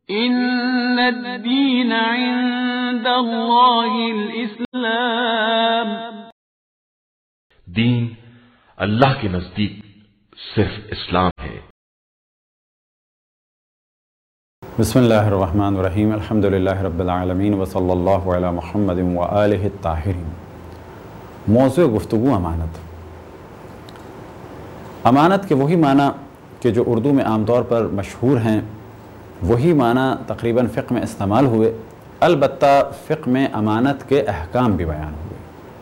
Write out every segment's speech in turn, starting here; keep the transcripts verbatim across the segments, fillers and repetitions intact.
ان الدین عند اللہ الاسلام، دین اللہ کے نزدیک صرف اسلام ہے۔ بسم اللہ الرحمن الرحیم، الحمد للہ رب العالمین وصلی اللہ علی محمد وآلہ الطاہرین۔ موضوع گفتگو امانت۔ امانت کے وہی معنی کہ جو اردو میں عام طور پر مشہور ہیں، وہی معنی تقریباً فقہ میں استعمال ہوئے، البتہ فقہ میں امانت کے احکام بھی بیان ہوئے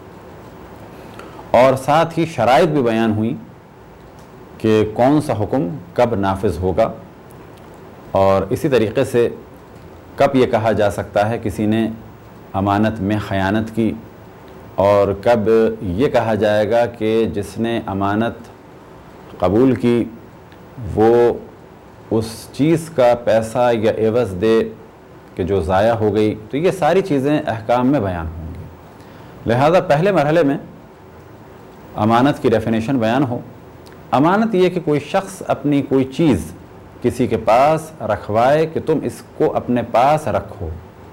اور ساتھ ہی شرائط بھی بیان ہوئی کہ کون سا حکم کب نافذ ہوگا، اور اسی طریقے سے کب یہ کہا جا سکتا ہے کسی نے امانت میں خیانت کی، اور کب یہ کہا جائے گا کہ جس نے امانت قبول کی وہ اس چیز کا پیسہ یا عوض دے کہ جو ضائع ہو گئی۔ تو یہ ساری چیزیں احکام میں بیان ہوں گی، لہذا پہلے مرحلے میں امانت کی ڈیفینیشن بیان ہو۔ امانت یہ کہ کوئی شخص اپنی کوئی چیز کسی کے پاس رکھوائے کہ تم اس کو اپنے پاس رکھو۔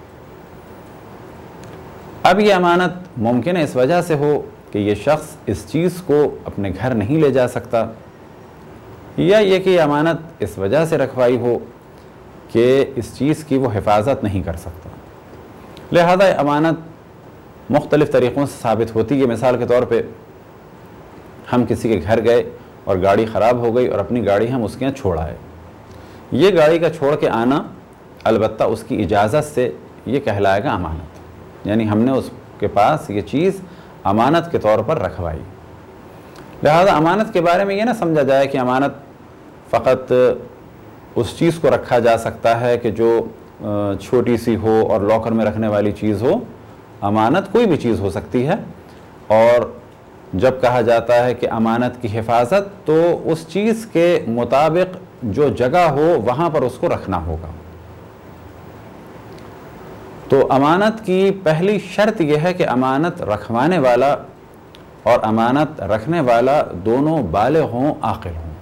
اب یہ امانت ممکن ہے اس وجہ سے ہو کہ یہ شخص اس چیز کو اپنے گھر نہیں لے جا سکتا، یا یہ کہ یہ امانت اس وجہ سے رکھوائی ہو کہ اس چیز کی وہ حفاظت نہیں کر سکتا۔ لہذا امانت مختلف طریقوں سے ثابت ہوتی ہے۔ مثال کے طور پہ ہم کسی کے گھر گئے اور گاڑی خراب ہو گئی اور اپنی گاڑی ہم اس کے یہاں چھوڑ آئے۔ یہ گاڑی کا چھوڑ کے آنا البتہ اس کی اجازت سے یہ کہلائے گا امانت، یعنی ہم نے اس کے پاس یہ چیز امانت کے طور پر رکھوائی۔ لہذا امانت کے بارے میں یہ نہ سمجھا جائے کہ امانت فقط اس چیز کو رکھا جا سکتا ہے کہ جو چھوٹی سی ہو اور لاکر میں رکھنے والی چیز ہو۔ امانت کوئی بھی چیز ہو سکتی ہے، اور جب کہا جاتا ہے کہ امانت کی حفاظت تو اس چیز کے مطابق جو جگہ ہو وہاں پر اس کو رکھنا ہوگا۔ تو امانت کی پہلی شرط یہ ہے کہ امانت رکھوانے والا اور امانت رکھنے والا دونوں بالغ ہوں، عاقل ہوں۔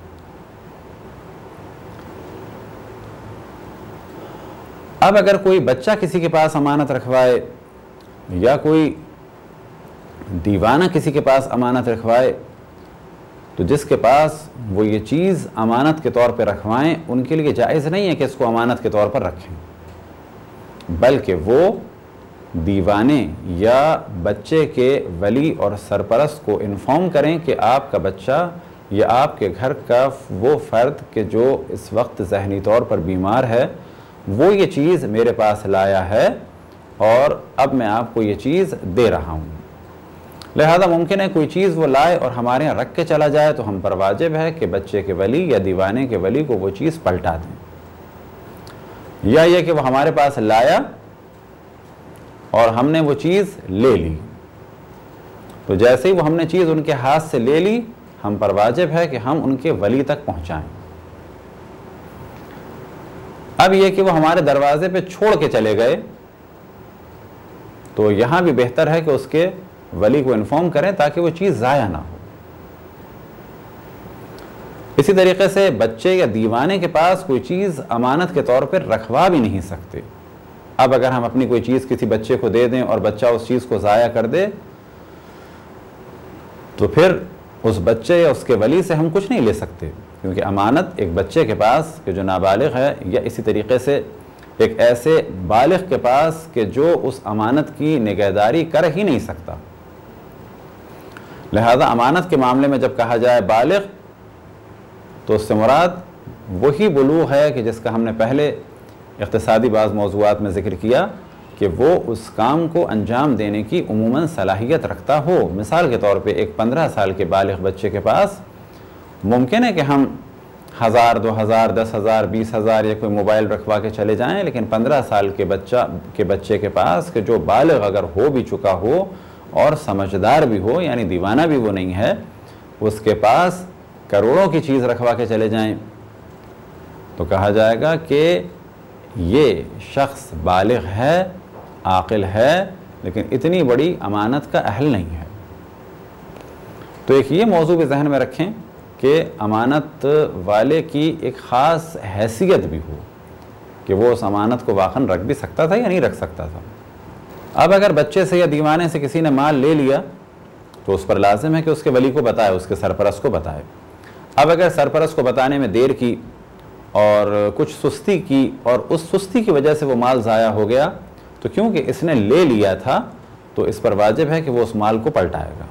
اب اگر کوئی بچہ کسی کے پاس امانت رکھوائے یا کوئی دیوانہ کسی کے پاس امانت رکھوائے، تو جس کے پاس وہ یہ چیز امانت کے طور پہ رکھوائیں ان کے لیے جائز نہیں ہے کہ اس کو امانت کے طور پر رکھیں، بلکہ وہ دیوانے یا بچے کے ولی اور سرپرست کو انفارم کریں کہ آپ کا بچہ یا آپ کے گھر کا وہ فرد کہ جو اس وقت ذہنی طور پر بیمار ہے وہ یہ چیز میرے پاس لایا ہے اور اب میں آپ کو یہ چیز دے رہا ہوں۔ لہذا ممکن ہے کوئی چیز وہ لائے اور ہمارے یہاں رکھ کے چلا جائے تو ہم پر واجب ہے کہ بچے کے ولی یا دیوانے کے ولی کو وہ چیز پلٹا دیں، یا یہ کہ وہ ہمارے پاس لایا اور ہم نے وہ چیز لے لی، تو جیسے ہی وہ ہم نے چیز ان کے ہاتھ سے لے لی ہم پر واجب ہے کہ ہم ان کے ولی تک پہنچائیں۔ اب یہ کہ وہ ہمارے دروازے پہ چھوڑ کے چلے گئے تو یہاں بھی بہتر ہے کہ اس کے ولی کو انفارم کریں تاکہ وہ چیز ضائع نہ ہو۔ اسی طریقے سے بچے یا دیوانے کے پاس کوئی چیز امانت کے طور پر رکھوا بھی نہیں سکتے۔ اب اگر ہم اپنی کوئی چیز کسی بچے کو دے دیں اور بچہ اس چیز کو ضائع کر دے تو پھر اس بچے یا اس کے ولی سے ہم کچھ نہیں لے سکتے، کیونکہ امانت ایک بچے کے پاس کہ جو نابالغ ہے، یا اسی طریقے سے ایک ایسے بالغ کے پاس کہ جو اس امانت کی نگہداری کر ہی نہیں سکتا۔ لہذا امانت کے معاملے میں جب کہا جائے بالغ تو اس سے مراد وہی بلوغ ہے کہ جس کا ہم نے پہلے اقتصادی بعض موضوعات میں ذکر کیا کہ وہ اس کام کو انجام دینے کی عموماً صلاحیت رکھتا ہو۔ مثال کے طور پہ ایک پندرہ سال کے بالغ بچے کے پاس ممکن ہے کہ ہم ہزار دو ہزار دس ہزار بیس ہزار یا کوئی موبائل رکھوا کے چلے جائیں، لیکن پندرہ سال کے بچہ کے بچے کے پاس کہ جو بالغ اگر ہو بھی چکا ہو اور سمجھدار بھی ہو، یعنی دیوانہ بھی وہ نہیں ہے، اس کے پاس کروڑوں کی چیز رکھوا کے چلے جائیں تو کہا جائے گا کہ یہ شخص بالغ ہے، عاقل ہے، لیکن اتنی بڑی امانت کا اہل نہیں ہے۔ تو ایک یہ موضوع بھی ذہن میں رکھیں کہ امانت والے کی ایک خاص حیثیت بھی ہو کہ وہ اس امانت کو واقعاً رکھ بھی سکتا تھا یا نہیں رکھ سکتا تھا۔ اب اگر بچے سے یا دیوانے سے کسی نے مال لے لیا تو اس پر لازم ہے کہ اس کے ولی کو بتائے، اس کے سرپرست کو بتائے۔ اب اگر سرپرست کو بتانے میں دیر کی اور کچھ سستی کی اور اس سستی کی وجہ سے وہ مال ضائع ہو گیا تو کیونکہ اس نے لے لیا تھا تو اس پر واجب ہے کہ وہ اس مال کو پلٹائے گا۔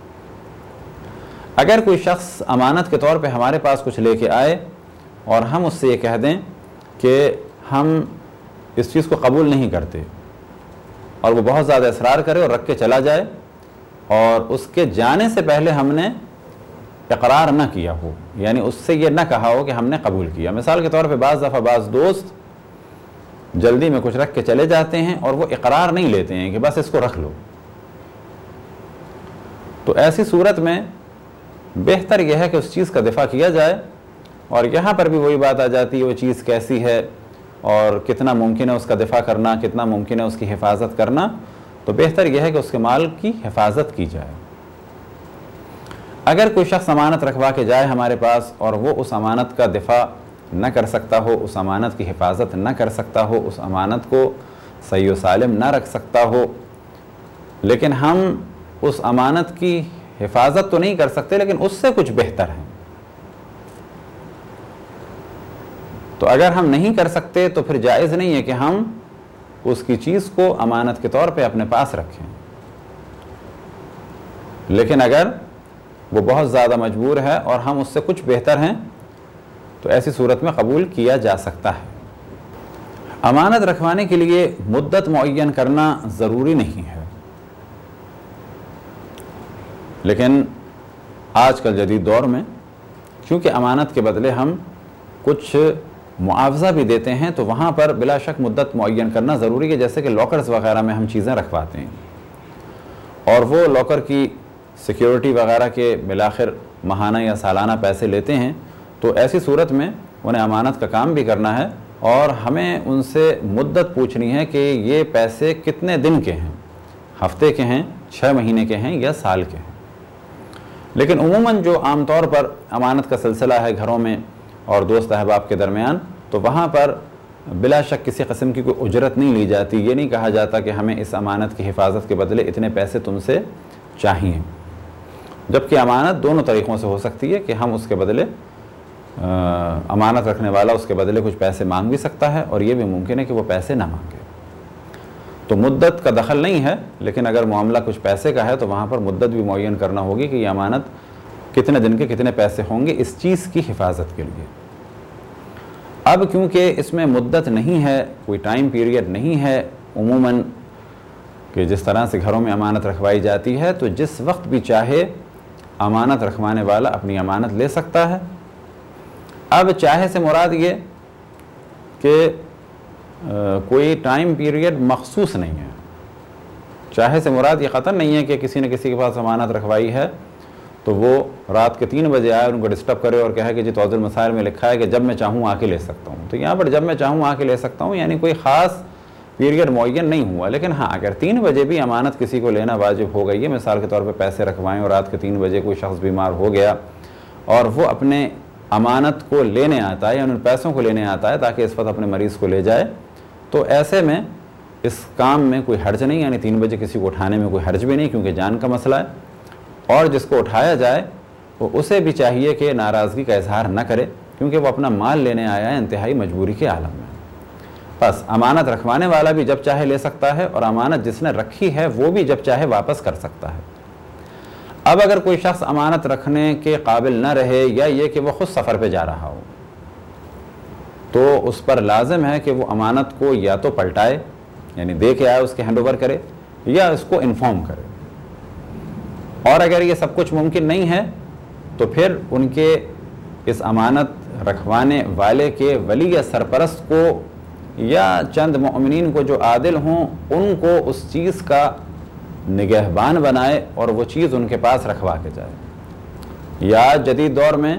اگر کوئی شخص امانت کے طور پہ ہمارے پاس کچھ لے کے آئے اور ہم اس سے یہ کہہ دیں کہ ہم اس چیز کو قبول نہیں کرتے اور وہ بہت زیادہ اصرار کرے اور رکھ کے چلا جائے اور اس کے جانے سے پہلے ہم نے اقرار نہ کیا ہو، یعنی اس سے یہ نہ کہا ہو کہ ہم نے قبول کیا۔ مثال کے طور پہ بعض دفعہ بعض دوست جلدی میں کچھ رکھ کے چلے جاتے ہیں اور وہ اقرار نہیں لیتے ہیں کہ بس اس کو رکھ لو، تو ایسی صورت میں بہتر یہ ہے کہ اس چیز کا دفاع کیا جائے، اور یہاں پر بھی وہی بات آ جاتی ہے وہ چیز کیسی ہے اور کتنا ممکن ہے اس کا دفاع کرنا، کتنا ممکن ہے اس کی حفاظت کرنا، تو بہتر یہ ہے کہ اس کے مال کی حفاظت کی جائے۔ اگر کوئی شخص امانت رکھوا کے جائے ہمارے پاس اور وہ اس امانت کا دفاع نہ کر سکتا ہو، اس امانت کی حفاظت نہ کر سکتا ہو، اس امانت کو صحیح و سالم نہ رکھ سکتا ہو، لیکن ہم اس امانت کی حفاظت تو نہیں کر سکتے لیکن اس سے کچھ بہتر ہے، تو اگر ہم نہیں کر سکتے تو پھر جائز نہیں ہے کہ ہم اس کی چیز کو امانت کے طور پہ اپنے پاس رکھیں۔ لیکن اگر وہ بہت زیادہ مجبور ہے اور ہم اس سے کچھ بہتر ہیں تو ایسی صورت میں قبول کیا جا سکتا ہے۔ امانت رکھوانے کے لیے مدت معین کرنا ضروری نہیں ہے، لیکن آج کل جدید دور میں کیونکہ امانت کے بدلے ہم کچھ معاوضہ بھی دیتے ہیں تو وہاں پر بلا شک مدت معین کرنا ضروری ہے، جیسے کہ لاکرز وغیرہ میں ہم چیزیں رکھواتے ہیں اور وہ لاکر کی سیکیورٹی وغیرہ کے بالآخر ماہانہ یا سالانہ پیسے لیتے ہیں، تو ایسی صورت میں انہیں امانت کا کام بھی کرنا ہے اور ہمیں ان سے مدت پوچھنی ہے کہ یہ پیسے کتنے دن کے ہیں، ہفتے کے ہیں، چھ مہینے کے ہیں یا سال کے ہیں۔ لیکن عموماً جو عام طور پر امانت کا سلسلہ ہے گھروں میں اور دوست احباب کے درمیان، تو وہاں پر بلا شک کسی قسم کی کوئی اجرت نہیں لی جاتی، یہ نہیں کہا جاتا کہ ہمیں اس امانت کی حفاظت کے بدلے اتنے پیسے تم سے چاہیے، جبکہ امانت دونوں طریقوں سے ہو سکتی ہے کہ ہم اس کے بدلے امانت رکھنے والا اس کے بدلے کچھ پیسے مانگ بھی سکتا ہے اور یہ بھی ممکن ہے کہ وہ پیسے نہ مانگے، تو مدت کا دخل نہیں ہے، لیکن اگر معاملہ کچھ پیسے کا ہے تو وہاں پر مدت بھی معین کرنا ہوگی کہ یہ امانت کتنے دن کے کتنے پیسے ہوں گے اس چیز کی حفاظت کے لیے۔ اب کیونکہ اس میں مدت نہیں ہے، کوئی ٹائم پیریڈ نہیں ہے عموماً کہ جس طرح سے گھروں میں امانت رکھوائی جاتی ہے، تو جس وقت بھی چاہے امانت رکھوانے والا اپنی امانت لے سکتا ہے۔ اب چاہے سے مراد یہ کہ کوئی ٹائم پیریڈ مخصوص نہیں ہے، چاہے سے مراد یہ قطعاً نہیں ہے کہ کسی نے کسی کے پاس امانت رکھوائی ہے تو وہ رات کے تین بجے آئے ان کو ڈسٹرب کرے اور کہے کہ جی توضیح المسائل میں لکھا ہے کہ جب میں چاہوں آ کے لے سکتا ہوں، تو یہاں پر جب میں چاہوں آ کے لے سکتا ہوں یعنی کوئی خاص پیریڈ معین نہیں ہوا، لیکن ہاں اگر تین بجے بھی امانت کسی کو لینا واجب ہو گئی ہے، مثال کے طور پہ پیسے رکھوائیں اور رات کے تین بجے کوئی شخص بیمار ہو گیا اور وہ اپنے امانت کو لینے آتا ہے یا ان پیسوں کو لینے آتا ہے تاکہ اس وقت اپنے مریض کو لے جائے، تو ایسے میں اس کام میں کوئی حرج نہیں، یعنی تین بجے کسی کو اٹھانے میں کوئی حرج بھی نہیں کیونکہ جان کا مسئلہ ہے، اور جس کو اٹھایا جائے وہ اسے بھی چاہیے کہ ناراضگی کا اظہار نہ کرے کیونکہ وہ اپنا مال لینے آیا ہے انتہائی مجبوری کے عالم میں۔ بس امانت رکھوانے والا بھی جب چاہے لے سکتا ہے اور امانت جس نے رکھی ہے وہ بھی جب چاہے واپس کر سکتا ہے۔ اب اگر کوئی شخص امانت رکھنے کے قابل نہ رہے یا یہ کہ وہ خود سفر پہ جا رہا ہو تو اس پر لازم ہے کہ وہ امانت کو یا تو پلٹائے یعنی دے کے آئے اس کے ہینڈ اوور کرے یا اس کو انفارم کرے، اور اگر یہ سب کچھ ممکن نہیں ہے تو پھر ان کے اس امانت رکھوانے والے کے ولی یا سرپرست کو یا چند مؤمنین کو جو عادل ہوں ان کو اس چیز کا نگہبان بنائے اور وہ چیز ان کے پاس رکھوا کے جائے۔ یا جدید دور میں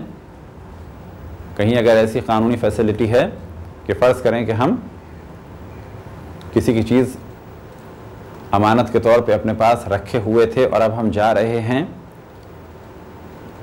کہیں اگر ایسی قانونی فیسلٹی ہے کہ فرض کریں کہ ہم کسی کی چیز امانت کے طور پہ اپنے پاس رکھے ہوئے تھے اور اب ہم جا رہے ہیں،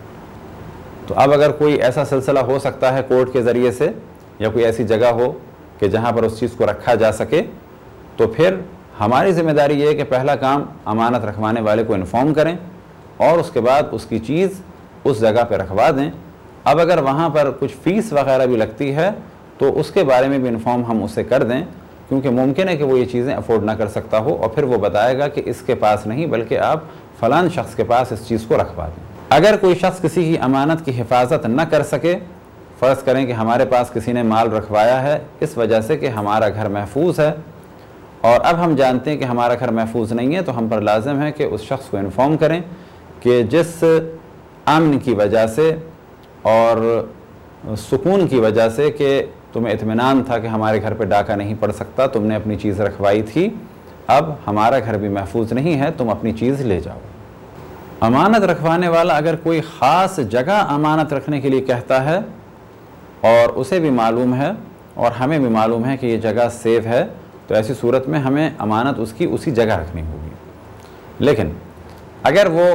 تو اب اگر کوئی ایسا سلسلہ ہو سکتا ہے کورٹ کے ذریعے سے یا کوئی ایسی جگہ ہو کہ جہاں پر اس چیز کو رکھا جا سکے، تو پھر ہماری ذمہ داری یہ ہے کہ پہلا کام امانت رکھوانے والے کو انفارم کریں اور اس کے بعد اس کی چیز اس جگہ پہ رکھوا دیں۔ اب اگر وہاں پر کچھ فیس وغیرہ بھی لگتی ہے تو اس کے بارے میں بھی انفارم ہم اسے کر دیں، کیونکہ ممکن ہے کہ وہ یہ چیزیں افورڈ نہ کر سکتا ہو اور پھر وہ بتائے گا کہ اس کے پاس نہیں بلکہ آپ فلان شخص کے پاس اس چیز کو رکھوا دیں۔ اگر کوئی شخص کسی کی امانت کی حفاظت نہ کر سکے، فرض کریں کہ ہمارے پاس کسی نے مال رکھوایا ہے اس وجہ سے کہ ہمارا گھر محفوظ ہے، اور اب ہم جانتے ہیں کہ ہمارا گھر محفوظ نہیں ہے، تو ہم پر لازم ہے کہ اس شخص کو انفارم کریں کہ جس امن کی وجہ سے اور سکون کی وجہ سے کہ تمہیں اطمینان تھا کہ ہمارے گھر پہ ڈاکہ نہیں پڑ سکتا، تم نے اپنی چیز رکھوائی تھی، اب ہمارا گھر بھی محفوظ نہیں ہے، تم اپنی چیز لے جاؤ۔ امانت رکھوانے والا اگر کوئی خاص جگہ امانت رکھنے کے لیے کہتا ہے اور اسے بھی معلوم ہے اور ہمیں بھی معلوم ہے کہ یہ جگہ سیف ہے، تو ایسی صورت میں ہمیں امانت اس کی اسی جگہ رکھنی ہوگی۔ لیکن اگر وہ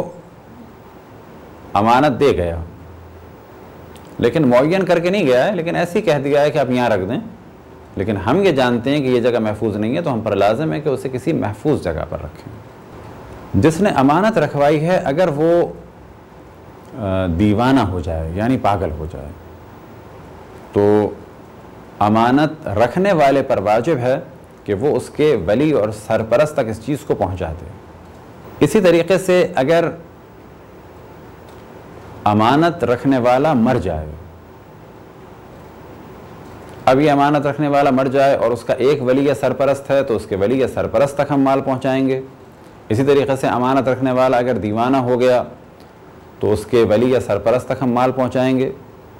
امانت دے گیا لیکن معین کر کے نہیں گیا ہے، لیکن ایسے ہی کہہ دیا ہے کہ آپ یہاں رکھ دیں، لیکن ہم یہ جانتے ہیں کہ یہ جگہ محفوظ نہیں ہے، تو ہم پر لازم ہے کہ اسے کسی محفوظ جگہ پر رکھیں۔ جس نے امانت رکھوائی ہے اگر وہ دیوانہ ہو جائے یعنی پاگل ہو جائے تو امانت رکھنے والے پر واجب ہے کہ وہ اس کے ولی اور سرپرست تک اس چیز کو پہنچا دے۔ اسی طریقے سے اگر امانت رکھنے والا مر جائے، اب یہ امانت رکھنے والا مر جائے اور اس کا ایک ولی یا سرپرست ہے تو اس کے ولی یا سرپرست تک ہم مال پہنچائیں گے۔ اسی طریقے سے امانت رکھنے والا اگر دیوانہ ہو گیا تو اس کے ولی یا سرپرست تک ہم مال پہنچائیں گے۔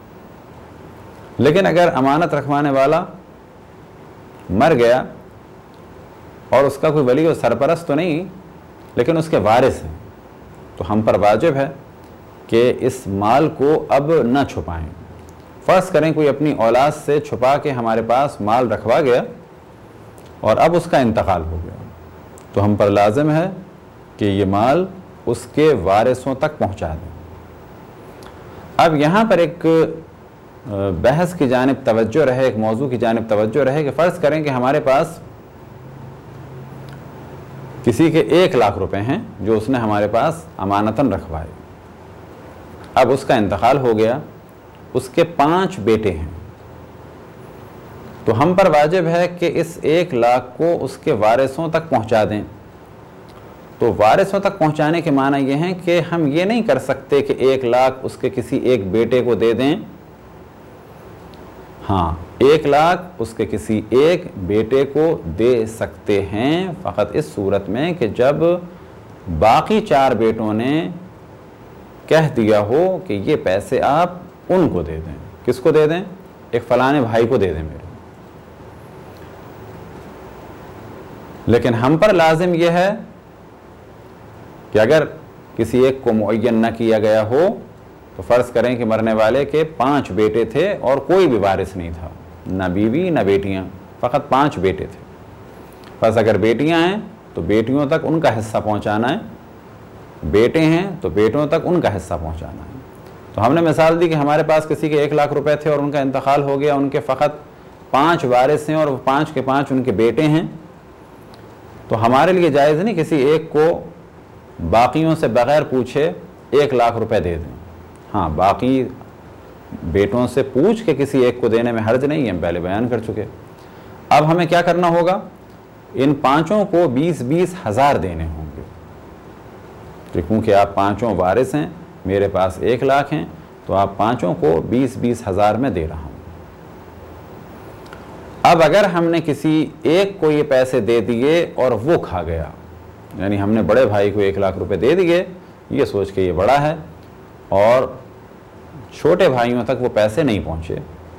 لیکن اگر امانت رکھوانے والا مر گیا اور اس کا کوئی ولی اور سرپرست تو نہیں لیکن اس کے وارث ہیں، تو ہم پر واجب ہے کہ اس مال کو اب نہ چھپائیں۔ فرض کریں کوئی اپنی اولاد سے چھپا کے ہمارے پاس مال رکھوا گیا اور اب اس کا انتقال ہو گیا، تو ہم پر لازم ہے کہ یہ مال اس کے وارثوں تک پہنچا دیں۔ اب یہاں پر ایک بحث کی جانب توجہ رہے، ایک موضوع کی جانب توجہ رہے کہ فرض کریں کہ ہمارے پاس کسی کے ایک لاکھ روپے ہیں جو اس نے ہمارے پاس امانتاً رکھوائے، اب اس کا انتقال ہو گیا، اس کے پانچ بیٹے ہیں، تو ہم پر واجب ہے کہ اس ایک لاکھ کو اس کے وارثوں تک پہنچا دیں۔ تو وارثوں تک پہنچانے کے معنی یہ ہیں کہ ہم یہ نہیں کر سکتے کہ ایک لاکھ اس کے کسی ایک بیٹے کو دے دیں، ہاں ایک لاکھ اس کے کسی ایک بیٹے کو دے سکتے ہیں، فقط اس صورت میں کہ جب باقی چار بیٹوں نے کہہ دیا ہو کہ یہ پیسے آپ ان کو دے دیں۔ کس کو دے دیں؟ ایک فلانے بھائی کو دے دیں میرے۔ لیکن ہم پر لازم یہ ہے کہ اگر کسی ایک کو معین نہ کیا گیا ہو تو فرض کریں کہ مرنے والے کے پانچ بیٹے تھے اور کوئی بھی وارث نہیں تھا، نہ بیوی نہ بیٹیاں، فقط پانچ بیٹے تھے۔ بس اگر بیٹیاں ہیں تو بیٹیوں تک ان کا حصہ پہنچانا ہے، بیٹے ہیں تو بیٹوں تک ان کا حصہ پہنچانا ہے۔ تو ہم نے مثال دی کہ ہمارے پاس کسی کے ایک لاکھ روپے تھے اور ان کا انتقال ہو گیا، ان کے فقط پانچ وارث ہیں اور وہ پانچ کے پانچ ان کے بیٹے ہیں، تو ہمارے لیے جائز نہیں کسی ایک کو باقیوں سے بغیر پوچھے ایک لاکھ روپے دے دیں۔ ہاں باقی بیٹوں سے پوچھ کے کسی ایک کو دینے میں حرج نہیں ہے، ہم پہلے بیان کر چکے۔ اب ہمیں کیا کرنا ہوگا؟ ان پانچوں کو بیس بیس ہزار دینے ہوں گے، کیونکہ آپ پانچوں وارث ہیں، میرے پاس ایک لاکھ ہیں، تو آپ پانچوں کو بیس بیس ہزار میں دے رہا ہوں۔ اب اگر ہم نے کسی ایک کو یہ پیسے دے دیے اور وہ کھا گیا، یعنی ہم نے بڑے بھائی کو ایک لاکھ روپے دے دیے یہ سوچ کے یہ بڑا ہے اور چھوٹے بھائیوں تک وہ پیسے نہیں پہنچے،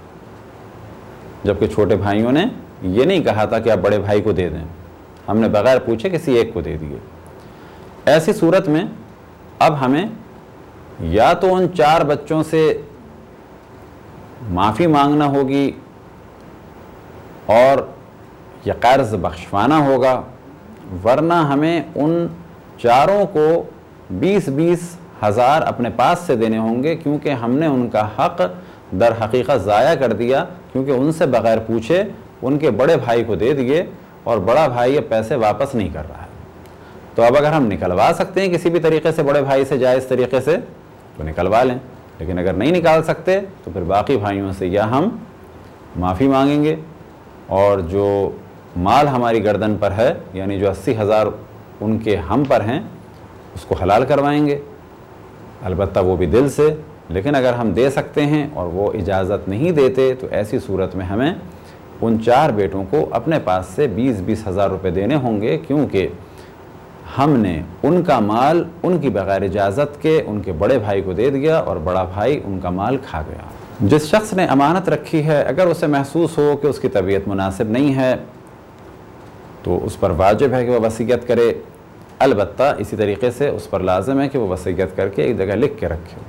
جبکہ چھوٹے بھائیوں نے یہ نہیں کہا تھا کہ آپ بڑے بھائی کو دے دیں، ہم نے بغیر پوچھے کسی ایک کو دے دیے۔ ایسی صورت میں اب ہمیں یا تو ان چار بچوں سے معافی مانگنا ہوگی اور یا قرض بخشوانا ہوگا، ورنہ ہمیں ان چاروں کو بیس بیس ہزار اپنے پاس سے دینے ہوں گے، کیونکہ ہم نے ان کا حق در حقیقت ضائع کر دیا، کیونکہ ان سے بغیر پوچھے ان کے بڑے بھائی کو دے دیے اور بڑا بھائی اب پیسے واپس نہیں کر رہا ہے. تو اب اگر ہم نکلوا سکتے ہیں کسی بھی طریقے سے بڑے بھائی سے جائز طریقے سے تو نکلوا لیں, لیکن اگر نہیں نکال سکتے تو پھر باقی بھائیوں سے یا ہم معافی مانگیں گے اور جو مال ہماری گردن پر ہے یعنی جو اسی ہزار ان کے ہم پر ہیں اس کو حلال کروائیں گے, البتہ وہ بھی دل سے. لیکن اگر ہم دے سکتے ہیں اور وہ اجازت نہیں دیتے تو ایسی صورت میں ہمیں ان چار بیٹوں کو اپنے پاس سے بیس بیس ہزار روپے دینے ہوں گے, کیونکہ ہم نے ان کا مال ان کی بغیر اجازت کے ان کے بڑے بھائی کو دے دیا اور بڑا بھائی ان کا مال کھا گیا. جس شخص نے امانت رکھی ہے اگر اسے محسوس ہو کہ اس کی طبیعت مناسب نہیں ہے تو اس پر واجب ہے کہ وہ وصیت کرے, البتہ اسی طریقے سے اس پر لازم ہے کہ وہ وصیت کر کے ایک جگہ لکھ کے رکھے.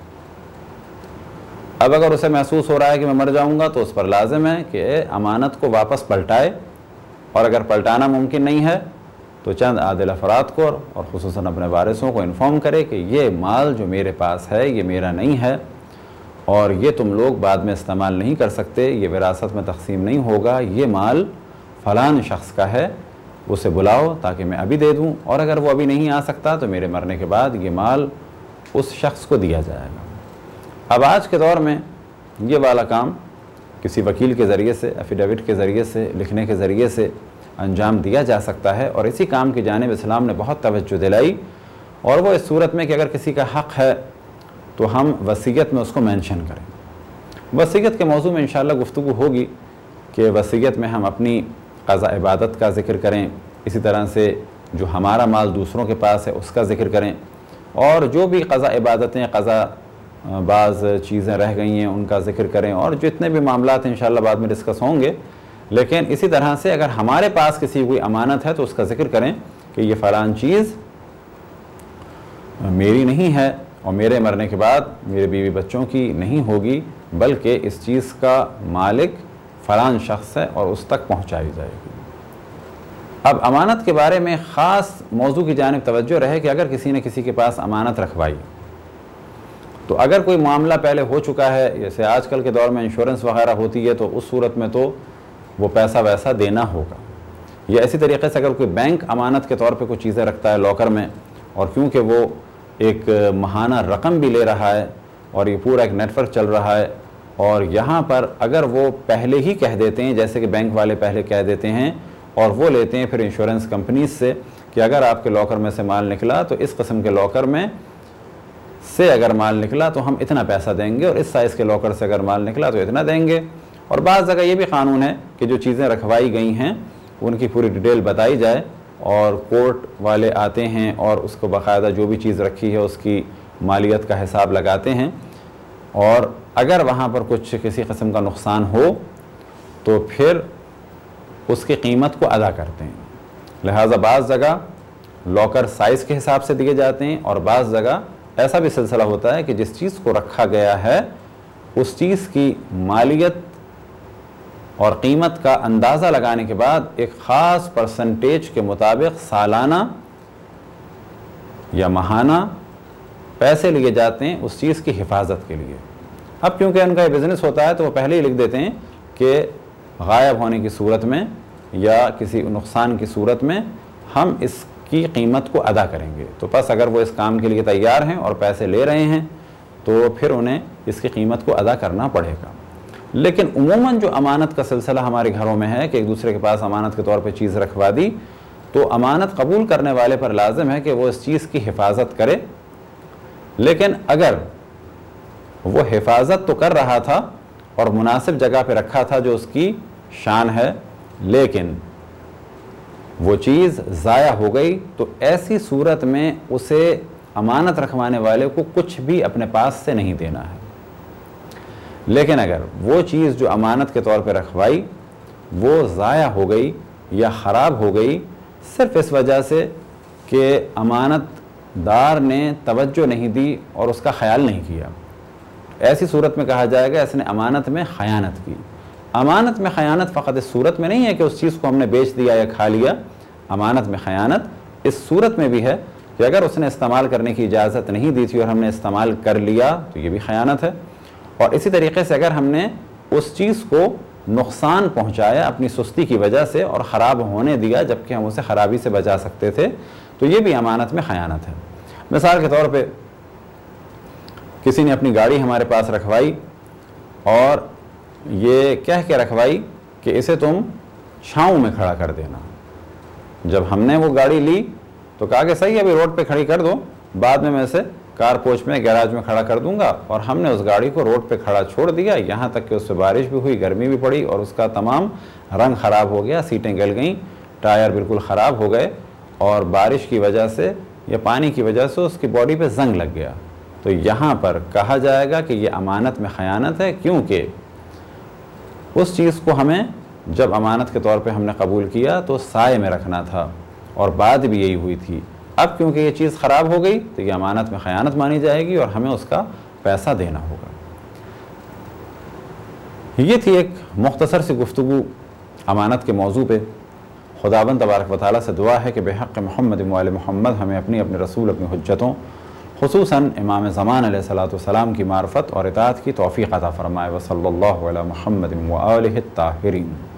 اب اگر اسے محسوس ہو رہا ہے کہ میں مر جاؤں گا تو اس پر لازم ہے کہ امانت کو واپس پلٹائے, اور اگر پلٹانا ممکن نہیں ہے تو چند عادل افراد کو اور خصوصاً اپنے وارثوں کو انفارم کرے کہ یہ مال جو میرے پاس ہے یہ میرا نہیں ہے اور یہ تم لوگ بعد میں استعمال نہیں کر سکتے, یہ وراثت میں تقسیم نہیں ہوگا, یہ مال فلان شخص کا ہے, اسے بلاؤ تاکہ میں ابھی دے دوں, اور اگر وہ ابھی نہیں آ سکتا تو میرے مرنے کے بعد یہ مال اس شخص کو دیا جائے گا. اب آج کے دور میں یہ والا کام کسی وکیل کے ذریعے سے, ایفیڈیوٹ کے ذریعے سے, لکھنے کے ذریعے سے انجام دیا جا سکتا ہے, اور اسی کام کی جانب اسلام نے بہت توجہ دلائی, اور وہ اس صورت میں کہ اگر کسی کا حق ہے تو ہم وصیت میں اس کو مینشن کریں. وصیت کے موضوع میں انشاءاللہ گفتگو ہوگی کہ وصیت میں ہم اپنی قضا عبادت کا ذکر کریں, اسی طرح سے جو ہمارا مال دوسروں کے پاس ہے اس کا ذکر کریں, اور جو بھی قضا عبادتیں قضا بعض چیزیں رہ گئی ہیں ان کا ذکر کریں, اور جتنے بھی معاملات انشاءاللہ بعد میں ڈسکس ہوں گے. لیکن اسی طرح سے اگر ہمارے پاس کسی کوئی امانت ہے تو اس کا ذکر کریں کہ یہ فلان چیز میری نہیں ہے اور میرے مرنے کے بعد میرے بیوی بچوں کی نہیں ہوگی, بلکہ اس چیز کا مالک فلان شخص ہے اور اس تک پہنچائی جائے گی. اب امانت کے بارے میں خاص موضوع کی جانب توجہ رہے کہ اگر کسی نے کسی کے پاس امانت رکھوائی تو اگر کوئی معاملہ پہلے ہو چکا ہے, جیسے آج کل کے دور میں انشورنس وغیرہ ہوتی ہے, تو اس صورت میں تو وہ پیسہ ویسا دینا ہوگا. یا اسی طریقے سے اگر کوئی بینک امانت کے طور پہ کوئی چیزیں رکھتا ہے لاکر میں, اور کیونکہ وہ ایک ماہانہ رقم بھی لے رہا ہے اور یہ پورا ایک نیٹ ورک چل رہا ہے, اور یہاں پر اگر وہ پہلے ہی کہہ دیتے ہیں, جیسے کہ بینک والے پہلے کہہ دیتے ہیں اور وہ لیتے ہیں پھر انشورنس کمپنیز سے کہ اگر آپ کے لاکر میں سے مال نکلا تو اس قسم کے لاکر میں سے اگر مال نکلا تو ہم اتنا پیسہ دیں گے, اور اس سائز کے لاکر سے اگر مال نکلا تو اتنا دیں گے. اور بعض جگہ یہ بھی قانون ہے کہ جو چیزیں رکھوائی گئی ہیں ان کی پوری ڈیٹیل بتائی جائے, اور کورٹ والے آتے ہیں اور اس کو باقاعدہ جو بھی چیز رکھی ہے اس کی مالیت کا حساب لگاتے ہیں, اور اگر وہاں پر کچھ کسی قسم کا نقصان ہو تو پھر اس کی قیمت کو ادا کرتے ہیں. لہٰذا بعض جگہ لاکر سائز کے حساب سے دیے جاتے ہیں, اور بعض جگہ ایسا بھی سلسلہ ہوتا ہے کہ جس چیز کو رکھا گیا ہے اس چیز کی مالیت اور قیمت کا اندازہ لگانے کے بعد ایک خاص پرسنٹیج کے مطابق سالانہ یا ماہانہ پیسے لیے جاتے ہیں اس چیز کی حفاظت کے لیے. اب کیونکہ ان کا یہ بزنس ہوتا ہے تو وہ پہلے ہی لکھ دیتے ہیں کہ غائب ہونے کی صورت میں یا کسی نقصان کی صورت میں ہم اس کی قیمت کو ادا کریں گے. تو بس اگر وہ اس کام کے لیے تیار ہیں اور پیسے لے رہے ہیں تو پھر انہیں اس کی قیمت کو ادا کرنا پڑے گا. لیکن عموماً جو امانت کا سلسلہ ہمارے گھروں میں ہے کہ ایک دوسرے کے پاس امانت کے طور پہ چیز رکھوا دی, تو امانت قبول کرنے والے پر لازم ہے کہ وہ اس چیز کی حفاظت کرے. لیکن اگر وہ حفاظت تو کر رہا تھا اور مناسب جگہ پہ رکھا تھا جو اس کی شان ہے, لیکن وہ چیز ضائع ہو گئی, تو ایسی صورت میں اسے امانت رکھوانے والے کو کچھ بھی اپنے پاس سے نہیں دینا ہے. لیکن اگر وہ چیز جو امانت کے طور پہ رکھوائی وہ ضائع ہو گئی یا خراب ہو گئی صرف اس وجہ سے کہ امانت دار نے توجہ نہیں دی اور اس کا خیال نہیں کیا, ایسی صورت میں کہا جائے گا اس نے امانت میں خیانت کی. امانت میں خیانت فقط اس صورت میں نہیں ہے کہ اس چیز کو ہم نے بیچ دیا یا کھا لیا. امانت میں خیانت اس صورت میں بھی ہے کہ اگر اس نے استعمال کرنے کی اجازت نہیں دی تھی اور ہم نے استعمال کر لیا تو یہ بھی خیانت ہے. اور اسی طریقے سے اگر ہم نے اس چیز کو نقصان پہنچایا اپنی سستی کی وجہ سے اور خراب ہونے دیا جبکہ ہم اسے خرابی سے بچا سکتے تھے، تو یہ بھی امانت میں خیانت ہے۔ مثال کے طور پہ کسی نے اپنی گاڑی ہمارے پاس رکھوائی اور یہ کہہ کے رکھوائی کہ اسے تم چھاؤں میں کھڑا کر دینا۔ جب ہم نے وہ گاڑی لی تو کہا کہ صحیح ہے ابھی روڈ پہ کھڑی کر دو، بعد میں میں اسے کار پوچھ میں گیراج میں کھڑا کر دوں گا، اور ہم نے اس گاڑی کو روڈ پہ کھڑا چھوڑ دیا، یہاں تک کہ اس پہ بارش بھی ہوئی، گرمی بھی پڑی اور اس کا تمام رنگ خراب ہو گیا، سیٹیں گل گئیں، ٹائر بالکل خراب ہو گئے اور بارش کی وجہ سے یا پانی کی وجہ سے اس کی باڈی پہ زنگ لگ گیا۔ تو یہاں پر کہا جائے گا کہ یہ امانت میں خیانت ہے، کیونکہ اس چیز کو ہمیں جب امانت کے طور پہ ہم نے قبول کیا تو سائے میں رکھنا تھا اور بات بھی یہی ہوئی تھی۔ اب کیونکہ یہ چیز خراب ہو گئی تو یہ امانت میں خیانت مانی جائے گی اور ہمیں اس کا پیسہ دینا ہوگا۔ یہ تھی ایک مختصر سی گفتگو امانت کے موضوع پہ۔ خداوند تبارک و تعالیٰ سے دعا ہے کہ بحق محمد و آل محمد ہمیں اپنی اپنے رسول اپنی حجتوں خصوصاً امام زمان علیہ الصلوۃ والسلام کی معرفت اور اطاعت کی توفیق عطا فرمائے۔ وصلی اللہ علی محمد و آلہ الطاہرین۔